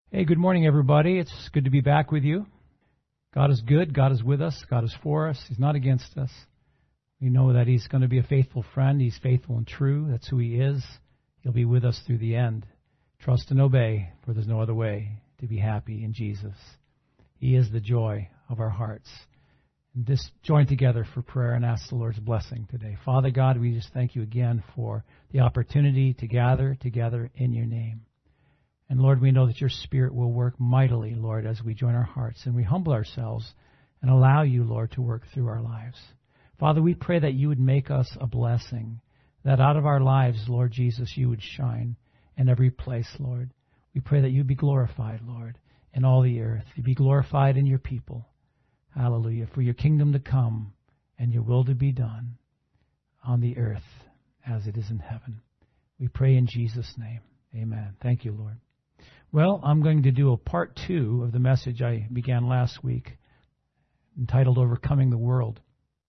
Hey, good morning, everybody. It's good to be back with you. God is good. God is with us. God is for us. He's not against us. We know that He's going to be a faithful friend. He's faithful and true. That's who He is. He'll be with us through the end. Trust and obey, for there's no other way to be happy in Jesus. He is the joy of our hearts. And just join together for prayer and ask the Lord's blessing today. Father God, we just thank you again for the opportunity to gather together in your name. And Lord, we know that your Spirit will work mightily, Lord, as we join our hearts and we humble ourselves and allow you, Lord, to work through our lives. Father, we pray that you would make us a blessing, that out of our lives, Lord Jesus, you would shine in every place, Lord. We pray that you be glorified, Lord, in all the earth. You be glorified in your people. Hallelujah. For your kingdom to come and your will to be done on the earth as it is in heaven. We pray in Jesus' name. Amen. Thank you, Lord. Well, I'm going to do a part 2 of the message I began last week, entitled Overcoming the World.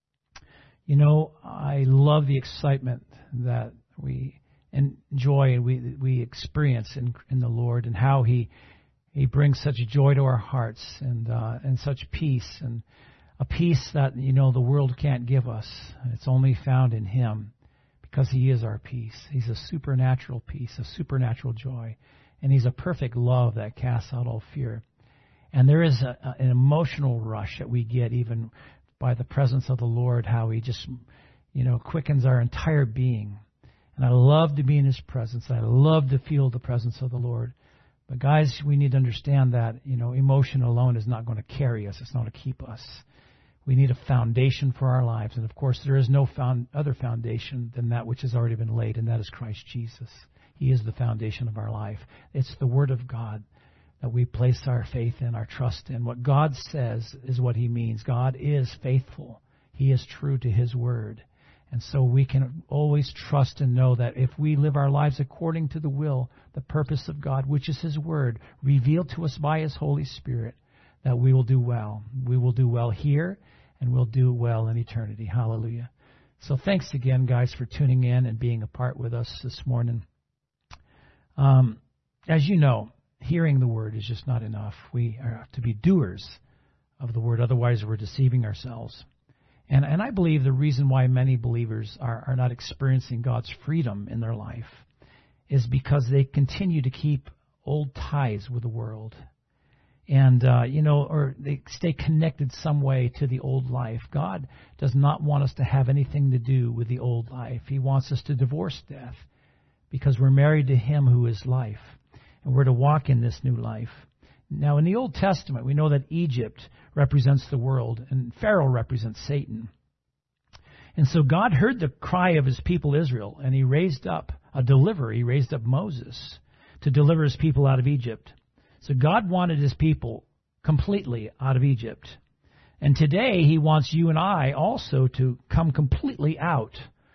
You know, I love the excitement that we enjoy and we experience in the Lord, and how He brings such joy to our hearts and such peace, and a peace that, you know, the world can't give us. It's only found in Him, because He is our peace. He's a supernatural peace, a supernatural joy. And He's a perfect love that casts out all fear. And there is an emotional rush that we get even by the presence of the Lord, how He just, you know, quickens our entire being. And I love to be in His presence. I love to feel the presence of the Lord. But guys, we need to understand that, you know, emotion alone is not going to carry us. It's not going to keep us. We need a foundation for our lives. And of course, there is no other foundation than that which has already been laid, and that is Christ Jesus. He is the foundation of our life. It's the Word of God that we place our faith in, our trust in. What God says is what He means. God is faithful. He is true to His Word. And so we can always trust and know that if we live our lives according to the will, the purpose of God, which is His Word, revealed to us by His Holy Spirit, that we will do well. We will do well here, and we'll do well in eternity. Hallelujah. So thanks again, guys, for tuning in and being a part with us this morning. As you know, hearing the Word is just not enough. We have to be doers of the Word. Otherwise, we're deceiving ourselves. And I believe the reason why many believers are not experiencing God's freedom in their life is because they continue to keep old ties with the world. And, or they stay connected some way to the old life. God does not want us to have anything to do with the old life. He wants us to divorce death, because we're married to Him who is life, and we're to walk in this new life. Now, in the Old Testament, we know that Egypt represents the world, and Pharaoh represents Satan. And so God heard the cry of His people Israel, and He raised up a deliverer. He raised up Moses to deliver His people out of Egypt. So God wanted His people completely out of Egypt. And today He wants you and I also to come completely out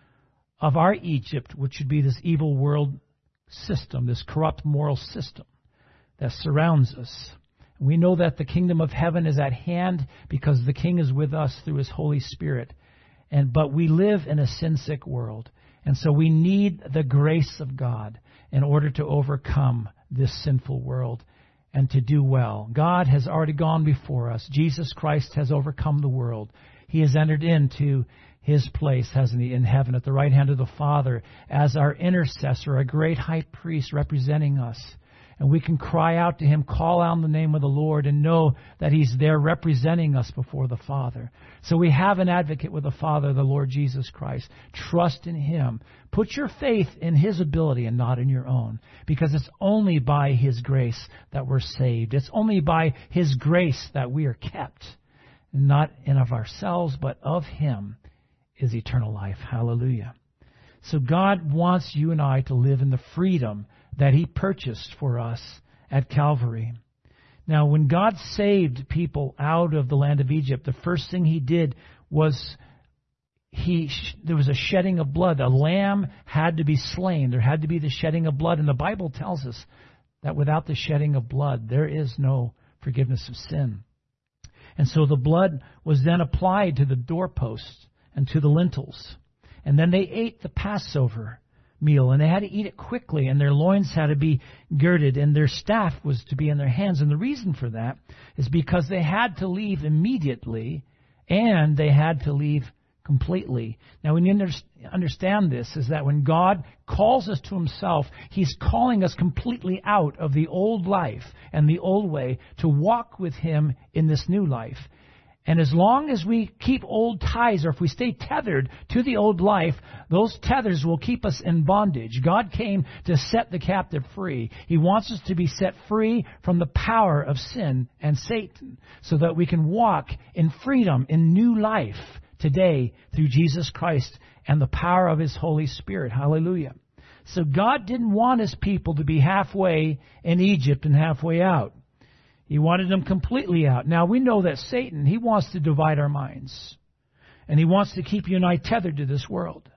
of our Egypt, which should be this evil world system, this corrupt moral system that surrounds us. We know that the kingdom of heaven is at hand because the King is with us through His Holy Spirit. But we live in a sin-sick world, and so we need the grace of God in order to overcome this sinful world and to do well. God has already gone before us. Jesus Christ has overcome the world. He has entered into His place, hasn't He, in heaven at the right hand of the Father as our intercessor, a great high priest representing us. And we can cry out to Him, call out the name of the Lord, and know that He's there representing us before the Father. So we have an advocate with the Father, the Lord Jesus Christ. Trust in Him. Put your faith in His ability and not in your own, because it's only by His grace that we're saved. It's only by His grace that we are kept, not in of ourselves, but of Him is eternal life. Hallelujah. So God wants you and I to live in the freedom that He purchased for us at Calvary. Now, when God saved people out of the land of Egypt, the first thing He did was there was a shedding of blood. A lamb had to be slain. There had to be the shedding of blood. And the Bible tells us that without the shedding of blood, there is no forgiveness of sin. And so the blood was then applied to the doorposts and to the lintels. And then they ate the Passover meal, and they had to eat it quickly, and their loins had to be girded, and their staff was to be in their hands. And the reason for that is because they had to leave immediately, and they had to leave completely. Now, when you understand this, is that when God calls us to Himself, He's calling us completely out of the old life and the old way to walk with Him in this new life. And as long as we keep old ties, or if we stay tethered to the old life, those tethers will keep us in bondage. God came to set the captive free. He wants us to be set free from the power of sin and Satan, so that we can walk in freedom, in new life today through Jesus Christ and the power of His Holy Spirit. Hallelujah. So God didn't want His people to be halfway in Egypt and halfway out. He wanted them completely out. Now, we know that Satan, he wants to divide our minds. And he wants to keep you and I tethered to this world.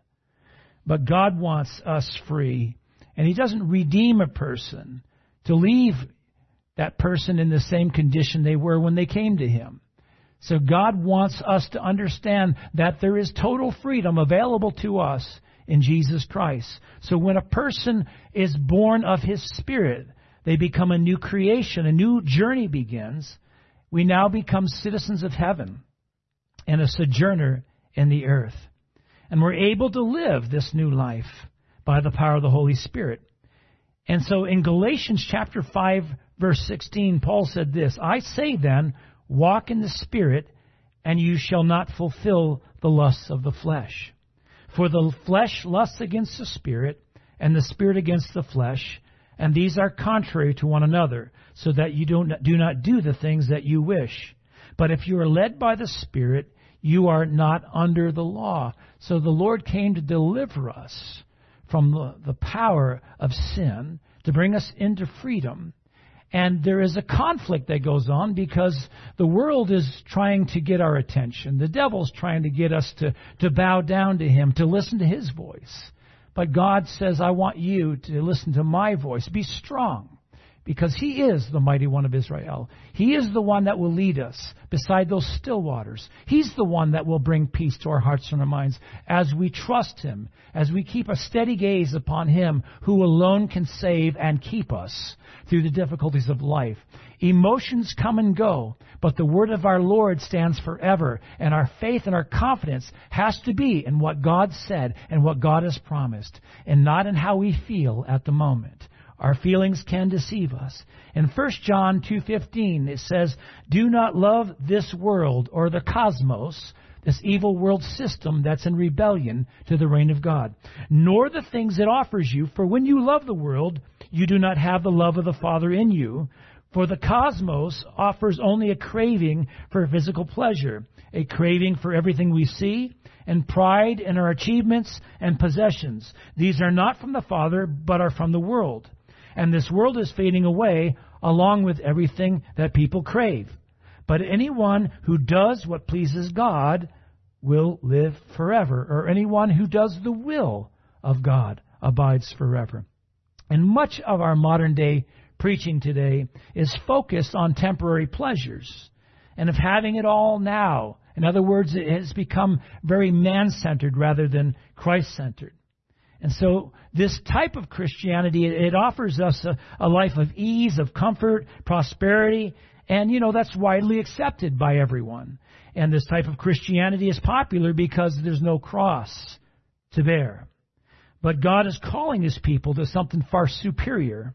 But God wants us free. And He doesn't redeem a person to leave that person in the same condition they were when they came to Him. So God wants us to understand that there is total freedom available to us in Jesus Christ. So when a person is born of His Spirit, they become a new creation, a new journey begins. We now become citizens of heaven and a sojourner in the earth. And we're able to live this new life by the power of the Holy Spirit. And so in Galatians chapter 5, verse 16, Paul said this, I say then, walk in the Spirit, and you shall not fulfill the lusts of the flesh. For the flesh lusts against the Spirit, and the Spirit against the flesh, and these are contrary to one another, so that you do not do the things that you wish. But if you are led by the Spirit, you are not under the law. So the Lord came to deliver us from the power of sin, to bring us into freedom. And there is a conflict that goes on because the world is trying to get our attention. The devil's trying to get us to bow down to him, to listen to his voice. But God says, I want you to listen to my voice. Be strong, because he is the mighty one of Israel. He is the one that will lead us beside those still waters. He's the one that will bring peace to our hearts and our minds as we trust him, as we keep a steady gaze upon him who alone can save and keep us through the difficulties of life. Emotions come and go, but the word of our Lord stands forever, and our faith and our confidence has to be in what God said and what God has promised, and not in how we feel at the moment. Our feelings can deceive us. In 1 John 2:15, it says, do not love this world or the cosmos, this evil world system that's in rebellion to the reign of God, nor the things it offers you. For when you love the world, you do not have the love of the Father in you. For the cosmos offers only a craving for physical pleasure, a craving for everything we see, and pride in our achievements and possessions. These are not from the Father, but are from the world. And this world is fading away along with everything that people crave. But anyone who does what pleases God will live forever, or anyone who does the will of God abides forever. And much of our modern day preaching today is focused on temporary pleasures and of having it all now. In other words, it has become very man-centered rather than Christ-centered. And so this type of Christianity, it offers us a life of ease, of comfort, prosperity, and, that's widely accepted by everyone. And this type of Christianity is popular because there's no cross to bear. But God is calling His people to something far superior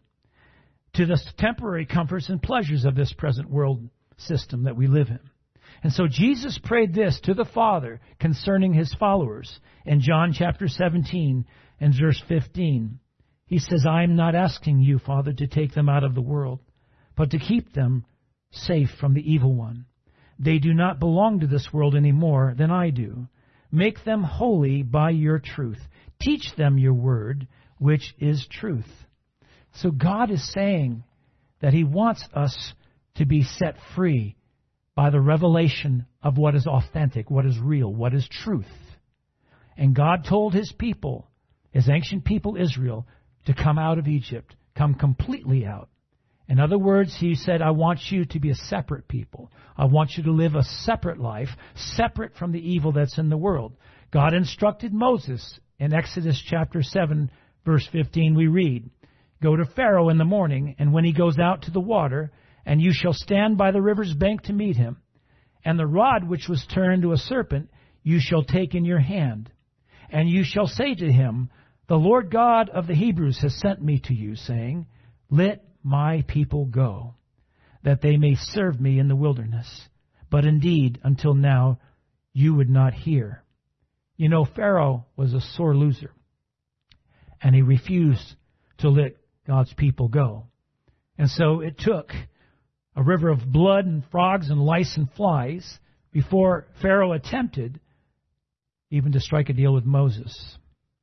to the temporary comforts and pleasures of this present world system that we live in. And so Jesus prayed this to the Father concerning His followers in John chapter 17 and verse 15. He says, I am not asking you, Father, to take them out of the world, but to keep them safe from the evil one. They do not belong to this world any more than I do. Make them holy by your truth. Teach them your word, which is truth. So God is saying that He wants us to be set free by the revelation of what is authentic, what is real, what is truth. And God told His people, His ancient people Israel, to come out of Egypt, come completely out. In other words, He said, I want you to be a separate people. I want you to live a separate life, separate from the evil that's in the world. God instructed Moses in Exodus chapter 7, Verse 15 we read, "Go to Pharaoh in the morning, and when he goes out to the water, and you shall stand by the river's bank to meet him. And the rod which was turned to a serpent you shall take in your hand. And you shall say to him, The Lord God of the Hebrews has sent me to you, saying, Let my people go, that they may serve me in the wilderness. But indeed, until now, you would not hear." You know, Pharaoh was a sore loser, and he refused to let God's people go. And so it took a river of blood and frogs and lice and flies before Pharaoh attempted even to strike a deal with Moses.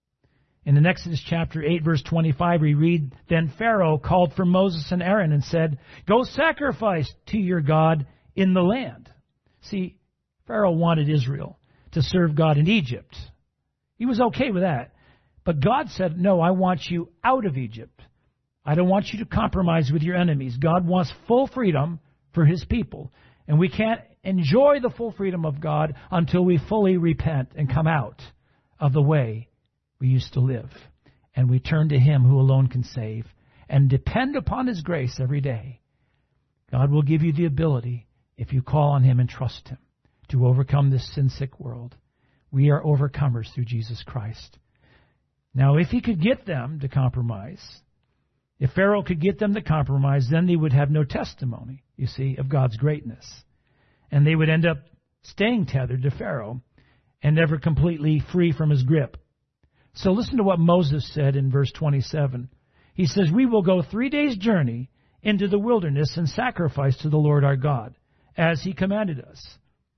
In Exodus chapter 8, verse 25, we read, "Then Pharaoh called for Moses and Aaron and said, Go sacrifice to your God in the land." See, Pharaoh wanted Israel to serve God in Egypt. He was okay with that. But God said, no, I want you out of Egypt. I don't want you to compromise with your enemies. God wants full freedom for His people. And we can't enjoy the full freedom of God until we fully repent and come out of the way we used to live. And we turn to Him who alone can save and depend upon His grace every day. God will give you the ability, if you call on Him and trust Him, to overcome this sin-sick world. We are overcomers through Jesus Christ. Now, if He could get them to compromise, if Pharaoh could get them to compromise, then they would have no testimony, you see, of God's greatness. And they would end up staying tethered to Pharaoh and never completely free from his grip. So listen to what Moses said in verse 27. He says, "We will go 3 days' journey into the wilderness and sacrifice to the Lord our God, as He commanded us."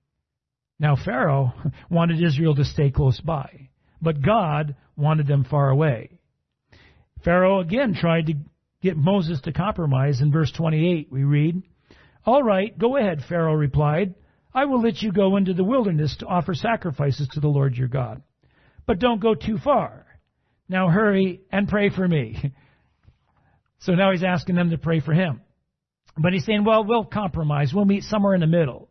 Now, Pharaoh wanted Israel to stay close by, but God wanted them far away. Pharaoh again tried to get Moses to compromise. In verse 28, we read, "All right, go ahead," Pharaoh replied. "I will let you go into the wilderness to offer sacrifices to the Lord your God. But don't go too far. Now hurry and pray for me." So now he's asking them to pray for him. But he's saying, well, we'll compromise. We'll meet somewhere in the middle.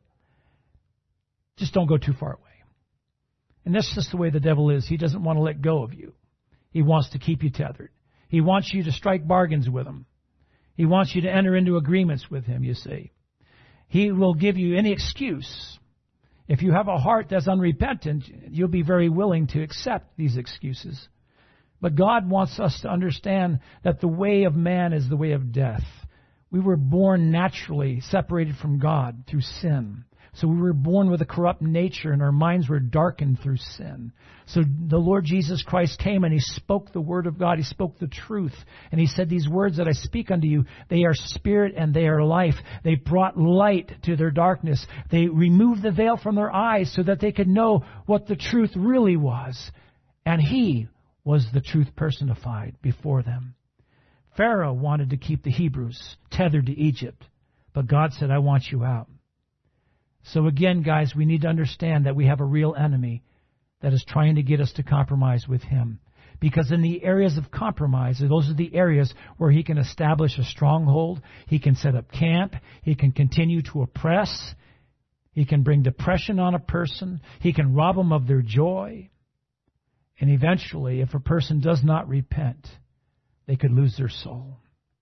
Just don't go too far away. And that's just the way the devil is. He doesn't want to let go of you. He wants to keep you tethered. He wants you to strike bargains with him. He wants you to enter into agreements with him, you see. He will give you any excuse. If you have a heart that's unrepentant, you'll be very willing to accept these excuses. But God wants us to understand that the way of man is the way of death. We were born naturally separated from God through sin. So we were born with a corrupt nature, and our minds were darkened through sin. So the Lord Jesus Christ came and He spoke the Word of God. He spoke the truth. And He said, "These words that I speak unto you, they are spirit and they are life." They brought light to their darkness. They removed the veil from their eyes so that they could know what the truth really was. And He was the truth personified before them. Pharaoh wanted to keep the Hebrews tethered to Egypt. But God said, "I want you out." So again, guys, we need to understand that we have a real enemy that is trying to get us to compromise with him. Because in the areas of compromise, those are the areas where he can establish a stronghold. He can set up camp. He can continue to oppress. He can bring depression on a person. He can rob them of their joy. And eventually, if a person does not repent, they could lose their soul.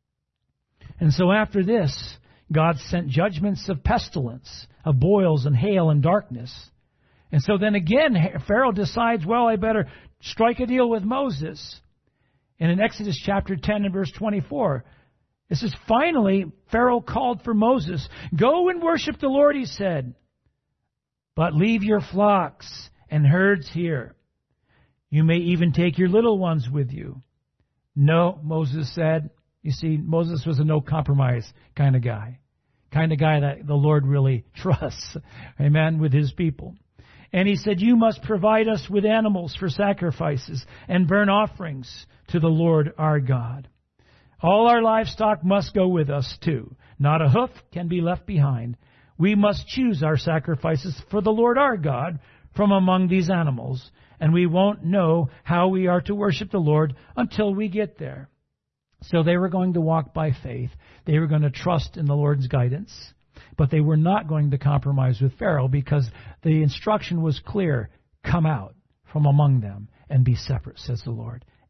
And so after this, God sent judgments of pestilence, of boils and hail and darkness. And so then again, Pharaoh decides, well, I better strike a deal with Moses. And in Exodus chapter 10 and verse 24, it says, "Finally, Pharaoh called for Moses. 'Go and worship the Lord,' he said, 'but leave your flocks and herds here. You may even take your little ones with you.' 'No,' Moses said." You see, Moses was a no-compromise kind of guy that the Lord really trusts, amen, with His people. And he said, "You must provide us with animals for sacrifices and burnt offerings to the Lord our God. All our livestock must go with us too. Not a hoof can be left behind. We must choose our sacrifices for the Lord our God from among these animals, and we won't know how we are to worship the Lord until we get there." So they were going to walk by faith. They were going to trust in the Lord's guidance. But they were not going to compromise with Pharaoh because the instruction was clear. Come out from among them and be separate, says the Lord.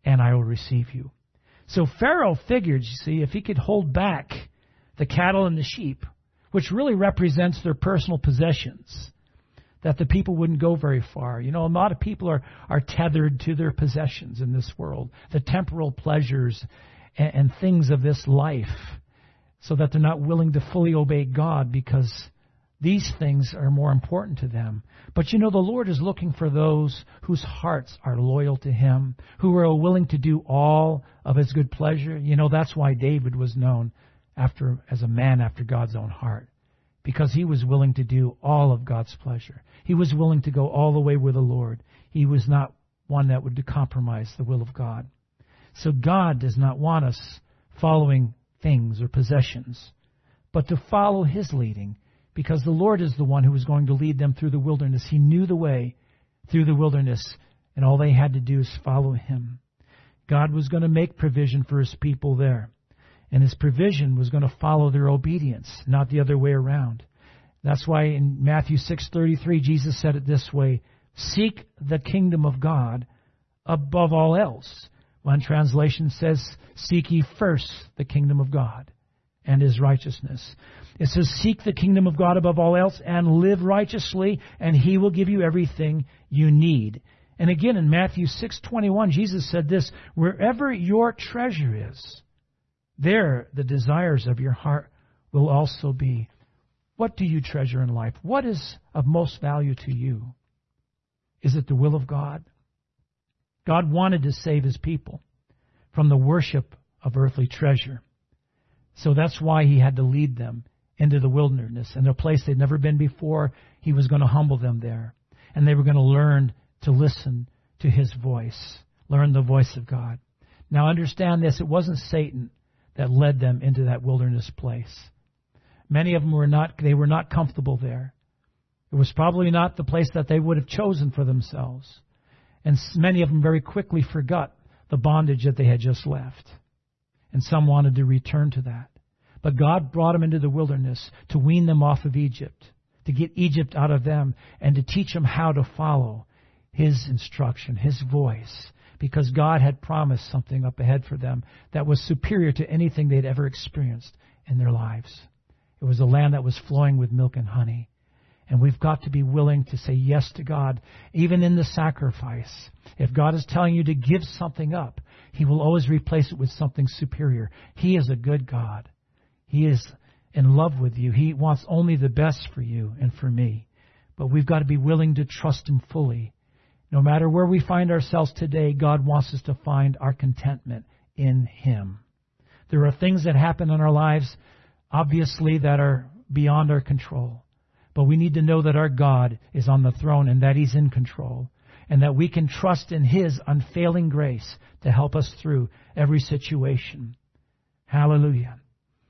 and I will receive you. So Pharaoh figured, you see, if he could hold back the cattle and the sheep, which really represents their personal possessions, that the people wouldn't go very far. You know, a lot of people are tethered to their possessions in this world, the temporal pleasures and things of this life, so that they're not willing to fully obey God because these things are more important to them. But you know, the Lord is looking for those whose hearts are loyal to Him, who are willing to do all of His good pleasure. You know, that's why David was known as a man after God's own heart, because he was willing to do all of God's pleasure. He was willing to go all the way with the Lord. He was not one that would compromise the will of God. So God does not want us following things or possessions, but to follow His leading, because the Lord is the one who was going to lead them through the wilderness. He knew the way through the wilderness, and all they had to do is follow Him. God was going to make provision for His people there, and His provision was going to follow their obedience, not the other way around. That's why in Matthew 6:33, Jesus said it this way, "Seek the kingdom of God above all else." One translation says, "Seek ye first the kingdom of God and His righteousness." It says, "Seek the kingdom of God above all else and live righteously, and He will give you everything you need." And again in Matthew 6:21, Jesus said this, "Wherever your treasure is, there the desires of your heart will also be." What do you treasure in life? What is of most value to you? Is it the will of God? God wanted to save His people from the worship of earthly treasure. So that's why He had to lead them into the wilderness, in a place they'd never been before. He was going to humble them there. And they were going to learn to listen to His voice, learn the voice of God. Now understand this, it wasn't Satan that led them into that wilderness place. Many of them were not comfortable there. It was probably not the place that they would have chosen for themselves. And many of them very quickly forgot the bondage that they had just left. And some wanted to return to that. But God brought them into the wilderness to wean them off of Egypt, to get Egypt out of them, and to teach them how to follow His instruction, His voice, because God had promised something up ahead for them that was superior to anything they'd ever experienced in their lives. It was a land that was flowing with milk and honey. And we've got to be willing to say yes to God, even in the sacrifice. If God is telling you to give something up, He will always replace it with something superior. He is a good God. He is in love with you. He wants only the best for you and for me. But we've got to be willing to trust Him fully. No matter where we find ourselves today, God wants us to find our contentment in Him. There are things that happen in our lives, obviously, that are beyond our control. But we need to know that our God is on the throne and that He's in control, and that we can trust in His unfailing grace to help us through every situation. Hallelujah.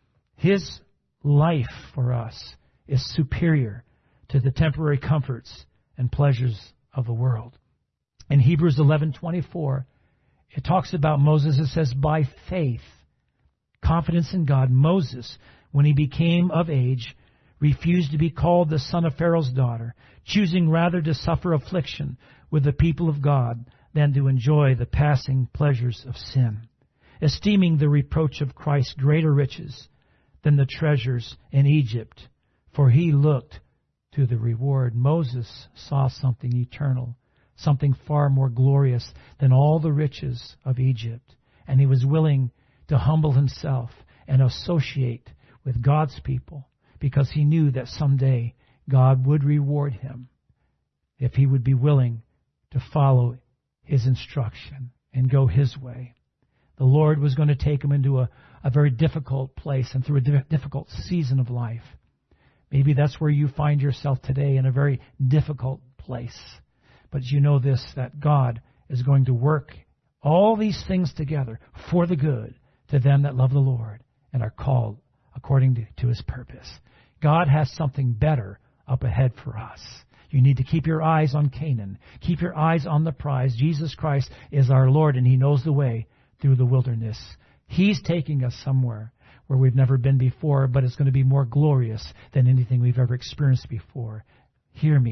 His life for us is superior to the temporary comforts and pleasures of the world. In Hebrews 11:24, it talks about Moses. It says, by faith, confidence in God, Moses, when he became of age, refused to be called the son of Pharaoh's daughter, choosing rather to suffer affliction with the people of God than to enjoy the passing pleasures of sin, esteeming the reproach of Christ greater riches than the treasures in Egypt, for he looked to the reward. Moses saw something eternal, something far more glorious than all the riches of Egypt, and he was willing to humble himself and associate with God's people, because he knew that someday God would reward him if he would be willing to follow His instruction and go His way. The Lord was going to take him into a very difficult place and through a difficult season of life. Maybe that's where you find yourself today, in a very difficult place. But you know this, that God is going to work all these things together for the good to them that love the Lord and are called according to His purpose. God has something better up ahead for us. You need to keep your eyes on Canaan. Keep your eyes on the prize. Jesus Christ is our Lord, and He knows the way through the wilderness. He's taking us somewhere where we've never been before, but it's going to be more glorious than anything we've ever experienced before. Hear me.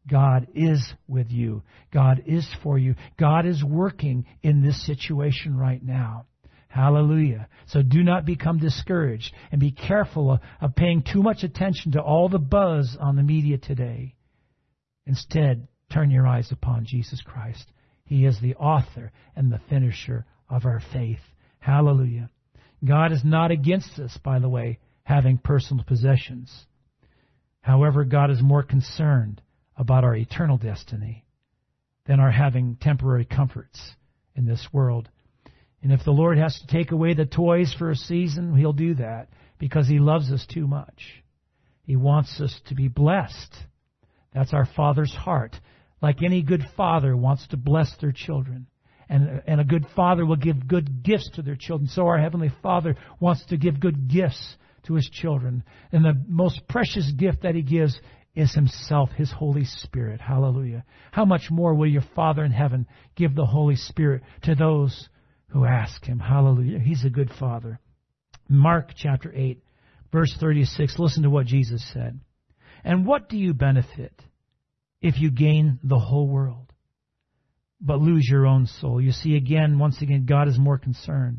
God is with you. God is for you. God is working in this situation right now. Hallelujah. So do not become discouraged, and be careful of paying too much attention to all the buzz on the media today. Instead, turn your eyes upon Jesus Christ. He is the author and the finisher of our faith. Hallelujah. God is not against us, by the way, having personal possessions. However, God is more concerned about our eternal destiny than our having temporary comforts in this world. And if the Lord has to take away the toys for a season, He'll do that because He loves us too much. He wants us to be blessed. That's our Father's heart. Like any good father wants to bless their children. And a good father will give good gifts to their children. So our Heavenly Father wants to give good gifts to His children. And the most precious gift that He gives is Himself, His Holy Spirit. Hallelujah. How much more will your Father in heaven give the Holy Spirit to those who ask Him? Hallelujah. He's a good Father. Mark chapter 8, verse 36. Listen to what Jesus said. And what do you benefit if you gain the whole world, but lose your own soul? You see, once again, God is more concerned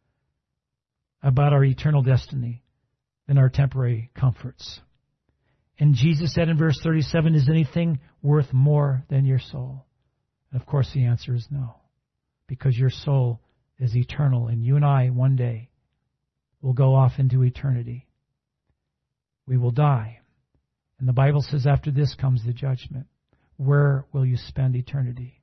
about our eternal destiny than our temporary comforts. And Jesus said in verse 37, is anything worth more than your soul? And of course the answer is no, because your soul is eternal, and you and I one day will go off into eternity. We will die. And the Bible says after this comes the judgment. Where will you spend eternity?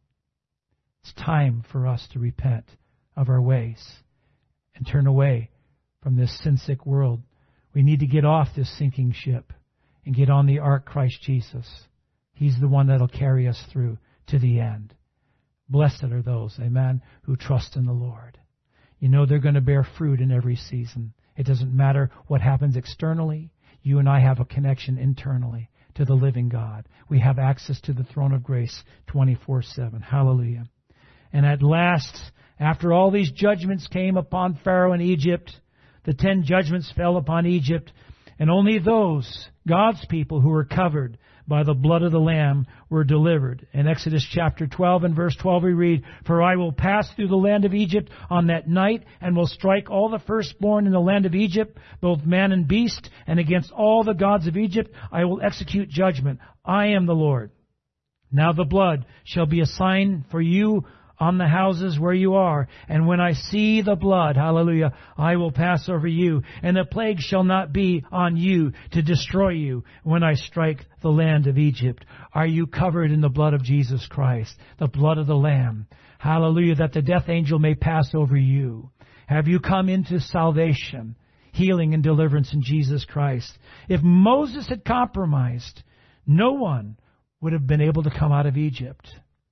It's time for us to repent of our ways and turn away from this sin-sick world. We need to get off this sinking ship and get on the ark, Christ Jesus. He's the one that'll carry us through to the end. Blessed are those, amen, who trust in the Lord. You know they're going to bear fruit in every season. It doesn't matter what happens externally. You and I have a connection internally to the living God. We have access to the throne of grace 24/7. Hallelujah. And at last, after all these judgments came upon Pharaoh and Egypt, the 10 judgments fell upon Egypt, and only those, God's people, who were covered by the blood of the Lamb were delivered. In Exodus chapter 12 and verse 12 we read, for I will pass through the land of Egypt on that night, and will strike all the firstborn in the land of Egypt, both man and beast, and against all the gods of Egypt I will execute judgment. I am the Lord. Now the blood shall be a sign for you on the houses where you are. And when I see the blood, hallelujah, I will pass over you. And the plague shall not be on you to destroy you when I strike the land of Egypt. Are you covered in the blood of Jesus Christ, the blood of the Lamb? Hallelujah, that the death angel may pass over you. Have you come into salvation, healing and deliverance in Jesus Christ? If Moses had compromised, no one would have been able to come out of Egypt.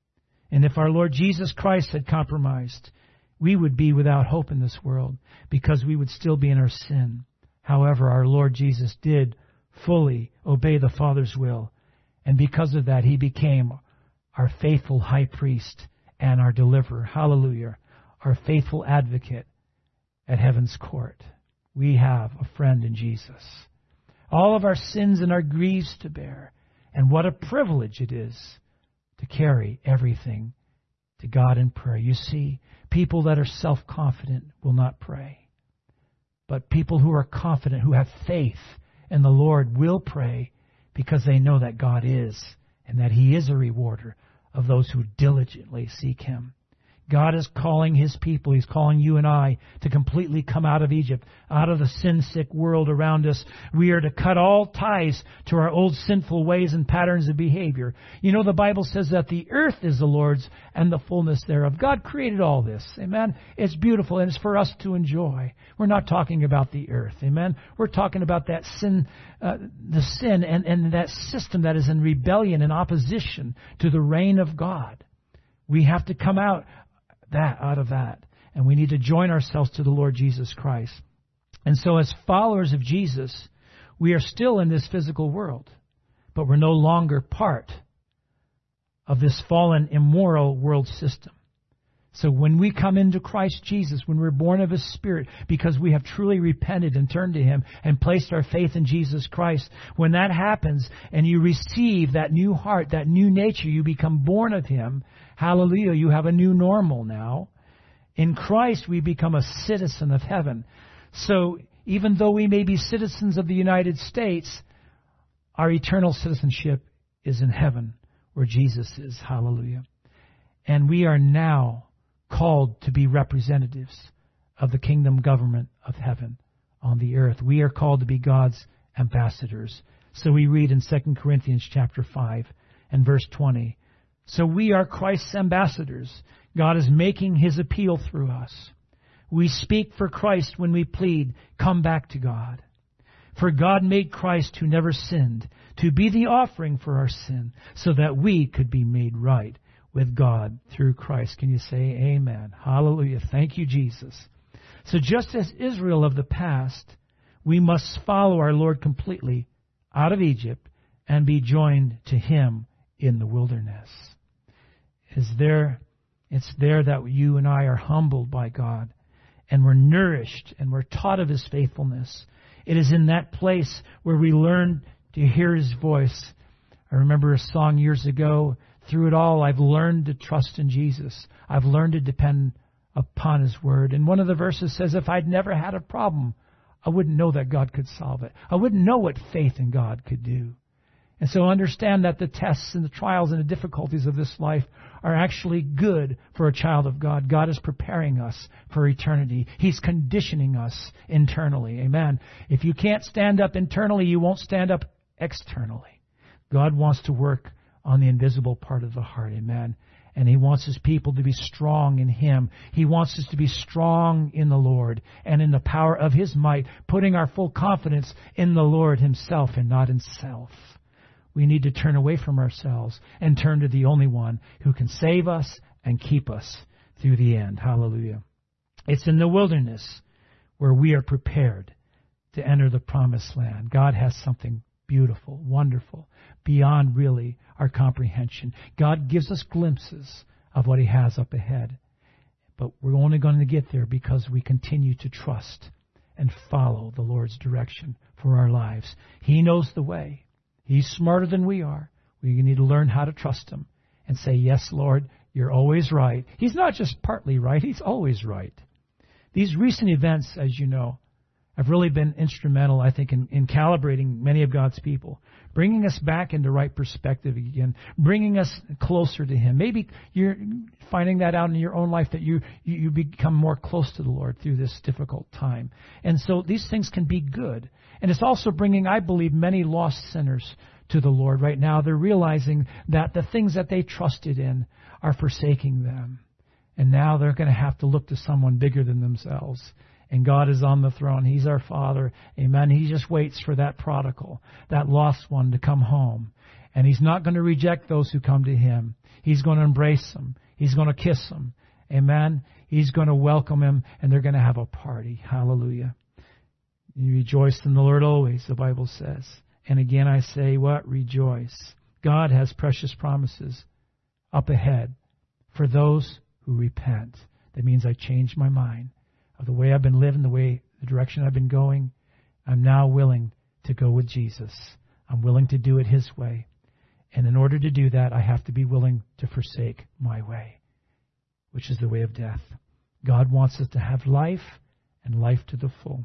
And if our Lord Jesus Christ had compromised, we would be without hope in this world because we would still be in our sin. However, our Lord Jesus did fully obey the Father's will. And because of that, He became our faithful high priest and our deliverer. Hallelujah. Our faithful advocate at heaven's court. We have a friend in Jesus. All of our sins and our griefs to bear. And what a privilege it is to carry everything to God in prayer. You see, people that are self-confident will not pray. But people who are confident, who have faith in the Lord, will pray because they know that God is and that He is a rewarder of those who diligently seek Him. God is calling His people. He's calling you and I to completely come out of Egypt, out of the sin-sick world around us. We are to cut all ties to our old sinful ways and patterns of behavior. You know, the Bible says that the earth is the Lord's and the fullness thereof. God created all this. Amen. It's beautiful and it's for us to enjoy. We're not talking about the earth. Amen. We're talking about that sin, the sin and that system that is in rebellion and opposition to the reign of God. We have to come out of that. And we need to join ourselves to the Lord Jesus Christ. And so as followers of Jesus, we are still in this physical world, but we're no longer part of this fallen, immoral world system. So when we come into Christ Jesus, when we're born of His Spirit, because we have truly repented and turned to Him and placed our faith in Jesus Christ, when that happens and you receive that new heart, that new nature, you become born of Him, hallelujah, you have a new normal now. In Christ, we become a citizen of heaven. So even though we may be citizens of the United States, our eternal citizenship is in heaven, where Jesus is, hallelujah. And we are now called to be representatives of the kingdom government of heaven on the earth. We are called to be God's ambassadors. So we read in 2 Corinthians chapter 5 and verse 20. So we are Christ's ambassadors. God is making His appeal through us. We speak for Christ when we plead, come back to God. For God made Christ, who never sinned, to be the offering for our sin, so that we could be made right with God through Christ. Can you say amen? Hallelujah. Thank you, Jesus. So just as Israel of the past, we must follow our Lord completely out of Egypt and be joined to Him in the wilderness. It's there that you and I are humbled by God, and we're nourished and we're taught of His faithfulness. It is in that place where we learn to hear His voice. I remember a song years ago, through it all, I've learned to trust in Jesus. I've learned to depend upon His Word. And one of the verses says, if I'd never had a problem, I wouldn't know that God could solve it. I wouldn't know what faith in God could do. And so understand that the tests and the trials and the difficulties of this life are actually good for a child of God. God is preparing us for eternity. He's conditioning us internally. Amen. If you can't stand up internally, you won't stand up externally. God wants to work on the invisible part of the heart. Amen. And He wants His people to be strong in Him. He wants us to be strong in the Lord and in the power of His might, putting our full confidence in the Lord Himself and not in self. We need to turn away from ourselves and turn to the only one who can save us and keep us through the end. Hallelujah. It's in the wilderness where we are prepared to enter the promised land. God has something beautiful, wonderful, beyond really our comprehension. God gives us glimpses of what He has up ahead. But we're only going to get there because we continue to trust and follow the Lord's direction for our lives. He knows the way. He's smarter than we are. We need to learn how to trust Him and say, yes, Lord, you're always right. He's not just partly right. He's always right. These recent events, as you know, have really been instrumental, I think, in calibrating many of God's people, bringing us back into right perspective again, bringing us closer to Him. Maybe you're finding that out in your own life, that you become more close to the Lord through this difficult time. And so these things can be good. And it's also bringing, I believe, many lost sinners to the Lord right now. They're realizing that the things that they trusted in are forsaking them. And now they're going to have to look to someone bigger than themselves. And God is on the throne. He's our Father. Amen. He just waits for that prodigal, that lost one, to come home. And He's not going to reject those who come to Him. He's going to embrace them. He's going to kiss them. Amen. He's going to welcome them, and they're going to have a party. Hallelujah. You rejoice in the Lord always, the Bible says. And again I say, what? Rejoice. God has precious promises up ahead for those who repent. That means I changed my mind of the way I've been living, the direction I've been going. I'm now willing to go with Jesus. I'm willing to do it His way. And in order to do that, I have to be willing to forsake my way, which is the way of death. God wants us to have life and life to the full.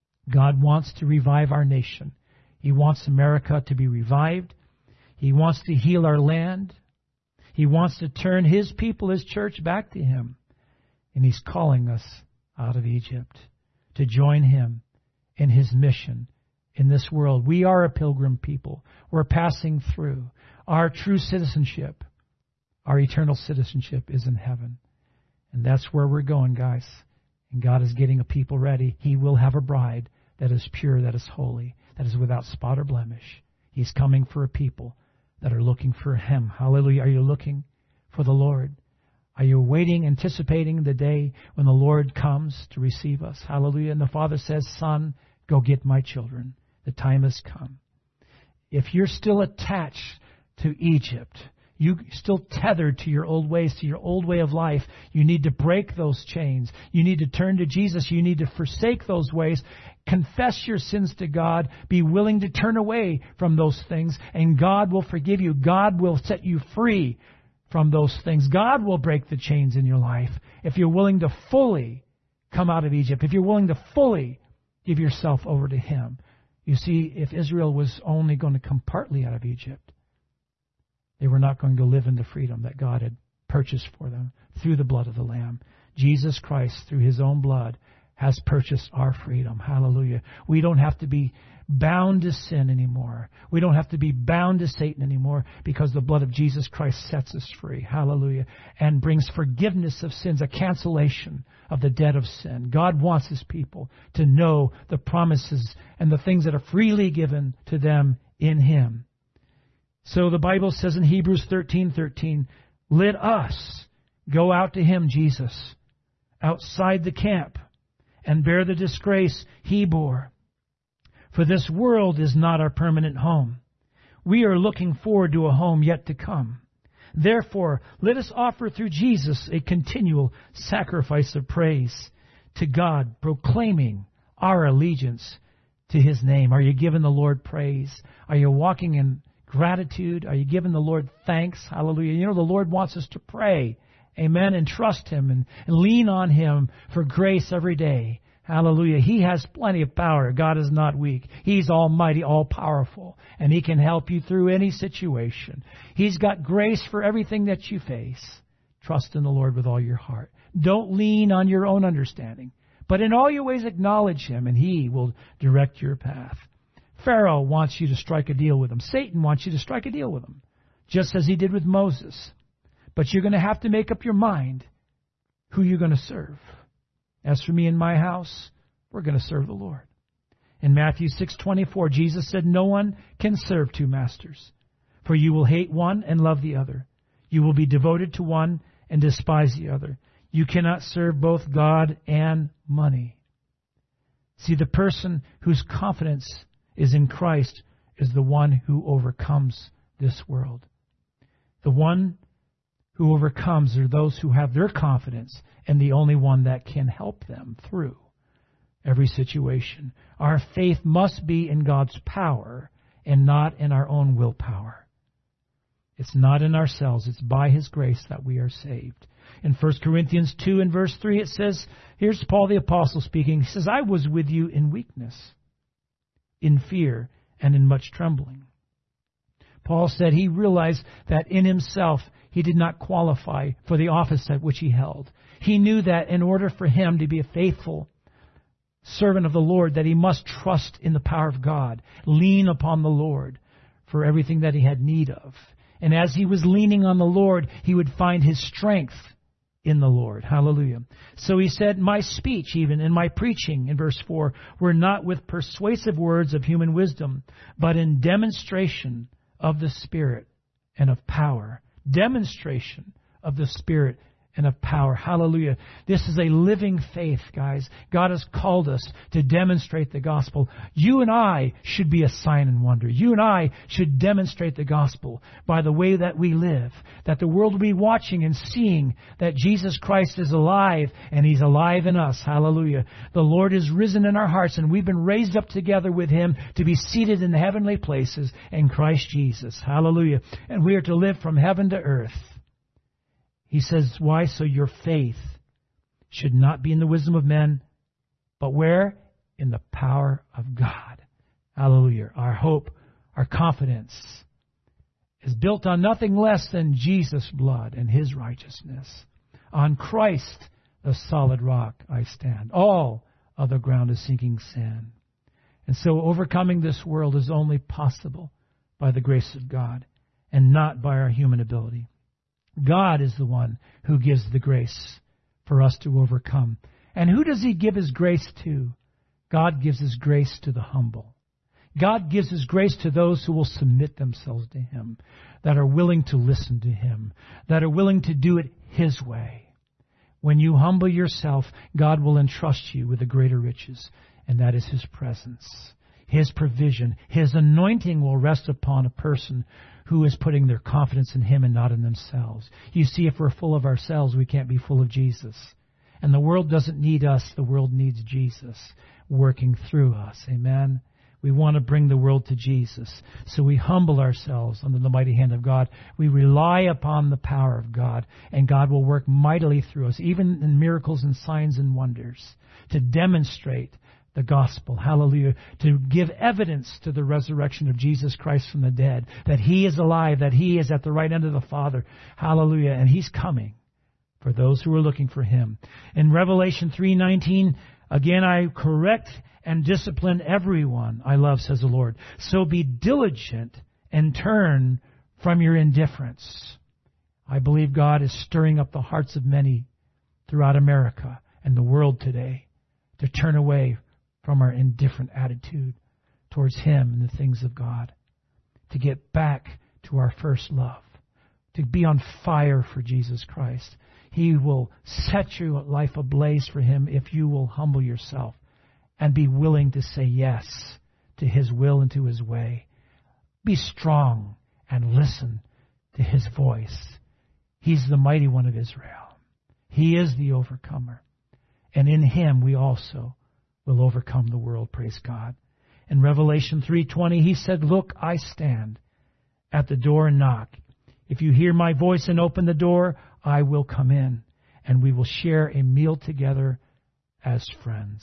God wants to revive our nation. He wants America to be revived. He wants to heal our land. He wants to turn His people, His church, back to Him. And He's calling us out of Egypt to join Him in His mission in this world. We are a pilgrim people. We're passing through. Our true citizenship, our eternal citizenship, is in heaven. And that's where we're going, guys. And God is getting a people ready. He will have a bride that is pure, that is holy, that is without spot or blemish. He's coming for a people that are looking for Him. Hallelujah. Are you looking for the Lord? Are you waiting, anticipating the day when the Lord comes to receive us? Hallelujah. And the Father says, Son, go get my children. The time has come. If you're still attached to Egypt, You still tethered to your old ways, to your old way of life. You need to break those chains. You need to turn to Jesus. You need to forsake those ways. Confess your sins to God. Be willing to turn away from those things, and God will forgive you. God will set you free from those things. God will break the chains in your life if you're willing to fully come out of Egypt, if you're willing to fully give yourself over to Him. You see, if Israel was only going to come partly out of Egypt, they were not going to live in the freedom that God had purchased for them through the blood of the Lamb. Jesus Christ, through His own blood, has purchased our freedom. Hallelujah. We don't have to be bound to sin anymore. We don't have to be bound to Satan anymore, because the blood of Jesus Christ sets us free. Hallelujah. And brings forgiveness of sins, a cancellation of the debt of sin. God wants His people to know the promises and the things that are freely given to them in Him. So the Bible says in Hebrews 13:13, let us go out to Him, Jesus, outside the camp, and bear the disgrace He bore. For this world is not our permanent home. We are looking forward to a home yet to come. Therefore, let us offer through Jesus a continual sacrifice of praise to God, proclaiming our allegiance to His name. Are you giving the Lord praise? Are you walking in gratitude? Are you giving the Lord thanks? Hallelujah. You know, the Lord wants us to pray. Amen. And trust Him and lean on Him for grace every day. Hallelujah. He has plenty of power. God is not weak. He's almighty, all-powerful, and He can help you through any situation. He's got grace for everything that you face. Trust in the Lord with all your heart. Don't lean on your own understanding, but in all your ways acknowledge Him, and He will direct your path. Pharaoh wants you to strike a deal with him. Satan wants you to strike a deal with him, just as he did with Moses. But you're going to have to make up your mind who you're going to serve. As for me and my house, we're going to serve the Lord. In Matthew 6:24, Jesus said, no one can serve two masters, for you will hate one and love the other. You will be devoted to one and despise the other. You cannot serve both God and money. See, the person whose confidence is in Christ is the one who overcomes this world. The one who overcomes are those who have their confidence in the only one that can help them through every situation. Our faith must be in God's power and not in our own willpower. It's not in ourselves. It's by His grace that we are saved. In 1 Corinthians 2 and verse 3 it says, here's Paul the Apostle speaking. He says, I was with you in weakness, in fear, and in much trembling. Paul said he realized that in himself he did not qualify for the office at which he held. He knew that in order for him to be a faithful servant of the Lord, that he must trust in the power of God, lean upon the Lord for everything that he had need of. And as he was leaning on the Lord, he would find his strength in the Lord. Hallelujah. So he said, my speech, even in my preaching, in verse 4, were not with persuasive words of human wisdom, but in demonstration of the Spirit and of power. Demonstration of the Spirit and of power. Hallelujah. This is a living faith, guys. God has called us to demonstrate the gospel. You and I should be a sign and wonder. You and I should demonstrate the gospel by the way that we live, that the world will be watching and seeing that Jesus Christ is alive and He's alive in us. Hallelujah. The Lord is risen in our hearts, and we've been raised up together with Him to be seated in the heavenly places in Christ Jesus. Hallelujah. And we are to live from heaven to earth. He says, why? So your faith should not be in the wisdom of men, but where? In the power of God. Hallelujah. Our hope, our confidence is built on nothing less than Jesus' blood and His righteousness. On Christ, the solid rock, I stand. All other ground is sinking sand. And so overcoming this world is only possible by the grace of God and not by our human ability. God is the one who gives the grace for us to overcome. And who does He give His grace to? God gives His grace to the humble. God gives His grace to those who will submit themselves to Him, that are willing to listen to Him, that are willing to do it His way. When you humble yourself, God will entrust you with the greater riches, and that is His presence. His provision, His anointing will rest upon a person who is putting their confidence in Him and not in themselves. You see, if we're full of ourselves, we can't be full of Jesus. And the world doesn't need us. The world needs Jesus working through us. Amen. We want to bring the world to Jesus. So we humble ourselves under the mighty hand of God. We rely upon the power of God, and God will work mightily through us, even in miracles and signs and wonders, to demonstrate the gospel. Hallelujah. To give evidence to the resurrection of Jesus Christ from the dead, that He is alive, that He is at the right hand of the Father. Hallelujah. And He's coming for those who are looking for Him. In Revelation 3:19, again, I correct and discipline everyone I love, says the Lord. So be diligent and turn from your indifference. I believe God is stirring up the hearts of many throughout America and the world today to turn away from our indifferent attitude towards Him and the things of God, to get back to our first love, to be on fire for Jesus Christ. He will set your life ablaze for Him if you will humble yourself and be willing to say yes to His will and to His way. Be strong and listen to His voice. He's the mighty one of Israel. He is the overcomer. And in Him we also will overcome the world, praise God. In Revelation 3:20, He said, "Look, I stand at the door and knock. If you hear my voice and open the door, I will come in, and we will share a meal together as friends.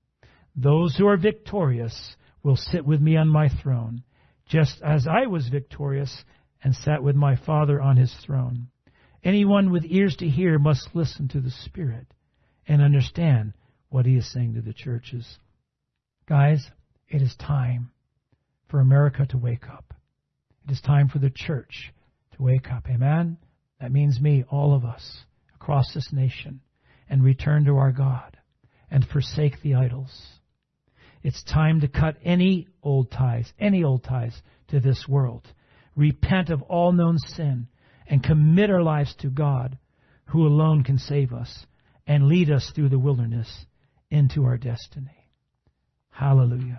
Those who are victorious will sit with me on my throne, just as I was victorious and sat with my Father on His throne. Anyone with ears to hear must listen to the Spirit and understand what He is saying to the churches." Guys, it is time for America to wake up. It is time for the church to wake up. Amen? That means me, all of us, across this nation, and return to our God and forsake the idols. It's time to cut any old ties to this world. Repent of all known sin and commit our lives to God, who alone can save us and lead us through the wilderness into our destiny. Hallelujah.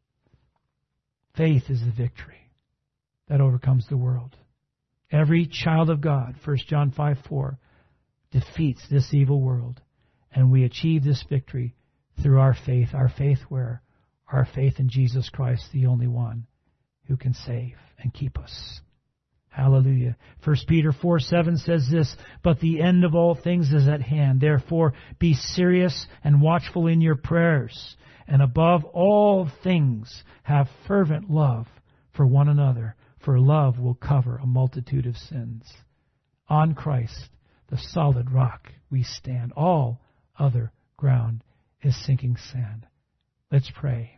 Faith is the victory that overcomes the world. Every child of God, 1 John 5:4, defeats this evil world, and we achieve this victory through our faith. Our faith where? Our faith in Jesus Christ, the only one who can save and keep us. Hallelujah. 1 Peter 4:7 says this, "But the end of all things is at hand. Therefore, be serious and watchful in your prayers. And above all things, have fervent love for one another, for love will cover a multitude of sins." On Christ, the solid rock, we stand. All other ground is sinking sand. Let's pray.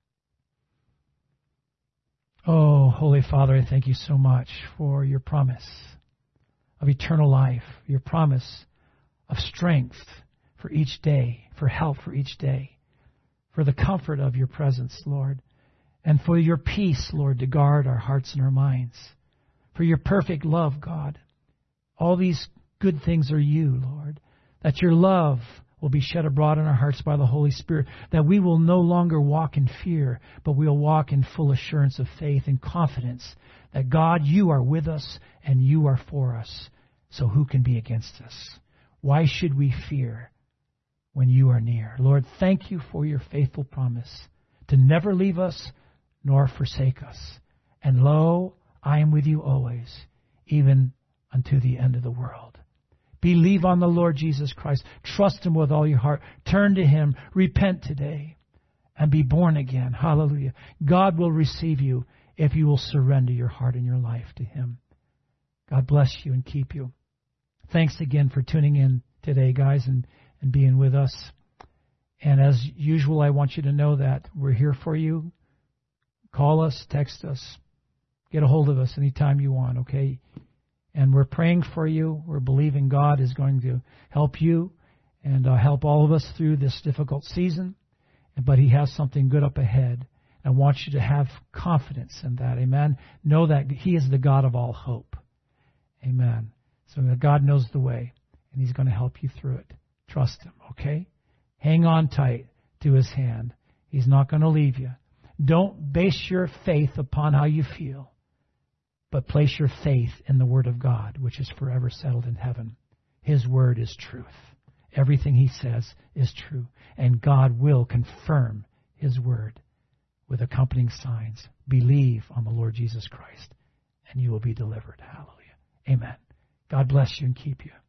Oh, Holy Father, I thank you so much for your promise of eternal life, your promise of strength for each day, for help for each day, for the comfort of your presence, Lord, and for your peace, Lord, to guard our hearts and our minds, for your perfect love, God. All these good things are you, Lord, that your love will be shed abroad in our hearts by the Holy Spirit, that we will no longer walk in fear, but we'll walk in full assurance of faith and confidence that, God, you are with us and you are for us. So who can be against us? Why should we fear when you are near? Lord, thank you for your faithful promise to never leave us nor forsake us. And lo, I am with you always, even unto the end of the world. Believe on the Lord Jesus Christ. Trust Him with all your heart. Turn to Him. Repent today and be born again. Hallelujah. God will receive you if you will surrender your heart and your life to Him. God bless you and keep you. Thanks again for tuning in today, guys, and being with us. And as usual, I want you to know that we're here for you. Call us, text us, get a hold of us anytime you want, okay? And we're praying for you. We're believing God is going to help you and help all of us through this difficult season. But He has something good up ahead. I want you to have confidence in that. Amen. Know that He is the God of all hope. Amen. So that God knows the way, and He's going to help you through it. Trust Him, okay? Hang on tight to His hand. He's not going to leave you. Don't base your faith upon how you feel, but place your faith in the Word of God, which is forever settled in heaven. His Word is truth. Everything He says is true. And God will confirm His Word with accompanying signs. Believe on the Lord Jesus Christ, and you will be delivered. Hallelujah. Amen. God bless you and keep you.